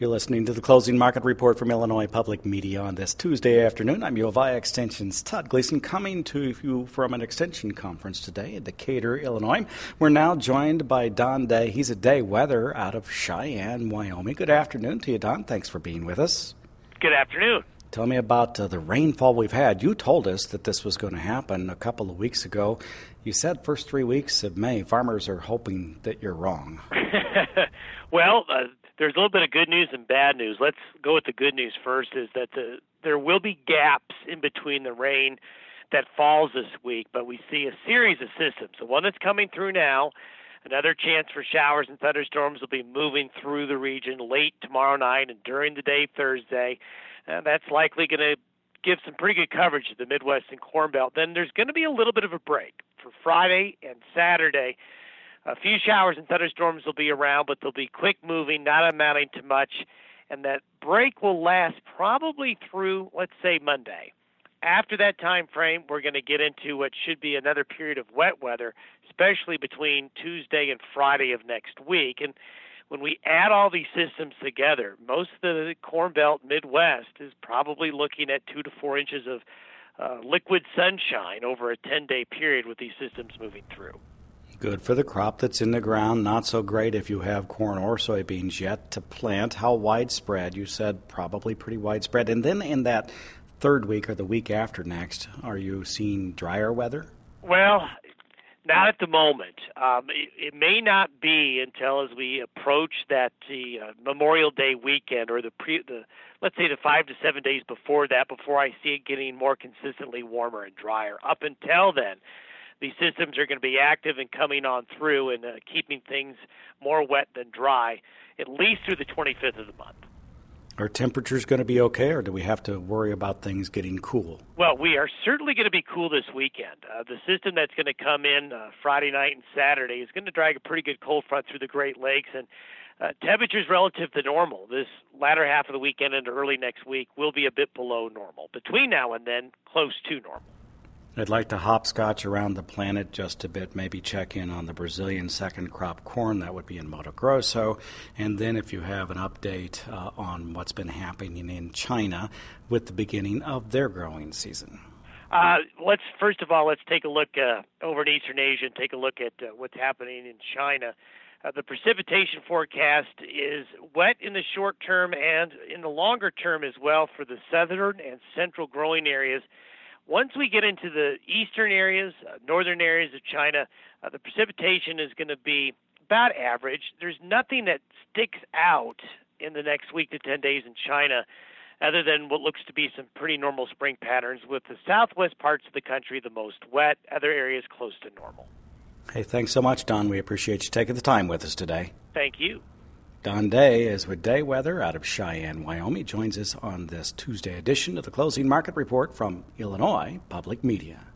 You're listening to the Closing Market Report from Illinois Public Media on this Tuesday afternoon. I'm U of I Extension's Todd Gleason, coming to you from an extension conference today in Decatur, Illinois. We're now joined by Don Day. He's a day weather out of Cheyenne, Wyoming. Good afternoon to you, Don. Thanks for being with us. Good afternoon. Tell me about the rainfall we've had. You told us that this was going to happen a couple of weeks ago. You said first 3 weeks of May. Farmers are hoping that you're wrong. Well, there's a little bit of good news and bad news. Let's go with the good news first, is that there will be gaps in between the rain that falls this week, but we see a series of systems. The one that's coming through now, another chance for showers and thunderstorms will be moving through the region late tomorrow night and during the day Thursday. That's likely going to give some pretty good coverage to the Midwest and Corn Belt. Then there's going to be a little bit of a break for Friday and Saturday. A few showers and thunderstorms will be around, but they'll be quick moving, not amounting to much. And that break will last probably through, let's say, Monday. After that time frame, we're going to get into what should be another period of wet weather, especially between Tuesday and Friday of next week. And when we add all these systems together, most of the Corn Belt Midwest is probably looking at 2 to 4 inches of liquid sunshine over a 10-day period with these systems moving through. Good for the crop that's in the ground, not so great if you have corn or soybeans yet to plant. How widespread? You said probably pretty widespread. And then in that third week or the week after next, are you seeing drier weather? Well, not at the moment. It may not be until as we approach the Memorial Day weekend, or let's say the 5 to 7 days before that, before I see it getting more consistently warmer and drier. Up until then, these systems are going to be active and coming on through and keeping things more wet than dry, at least through the 25th of the month. Are temperatures going to be okay, or do we have to worry about things getting cool? Well, we are certainly going to be cool this weekend. The system that's going to come in Friday night and Saturday is going to drag a pretty good cold front through the Great Lakes, and temperatures relative to normal this latter half of the weekend into early next week will be a bit below normal. Between now and then, close to normal. I'd like to hopscotch around the planet just a bit, maybe check in on the Brazilian second crop corn. That would be in Mato Grosso. And then if you have an update on what's been happening in China with the beginning of their growing season. Let's take a look over in Eastern Asia and take a look at what's happening in China. The precipitation forecast is wet in the short term and in the longer term as well for the southern and central growing areas. Once we get into the eastern areas, northern areas of China, the precipitation is going to be about average. There's nothing that sticks out in the next week to 10 days in China other than what looks to be some pretty normal spring patterns, with the southwest parts of the country the most wet, other areas close to normal. Hey, thanks so much, Don. We appreciate you taking the time with us today. Thank you. Don Day is with Day Weather out of Cheyenne, Wyoming. Joins us on this Tuesday edition of the Closing Market Report from Illinois Public Media.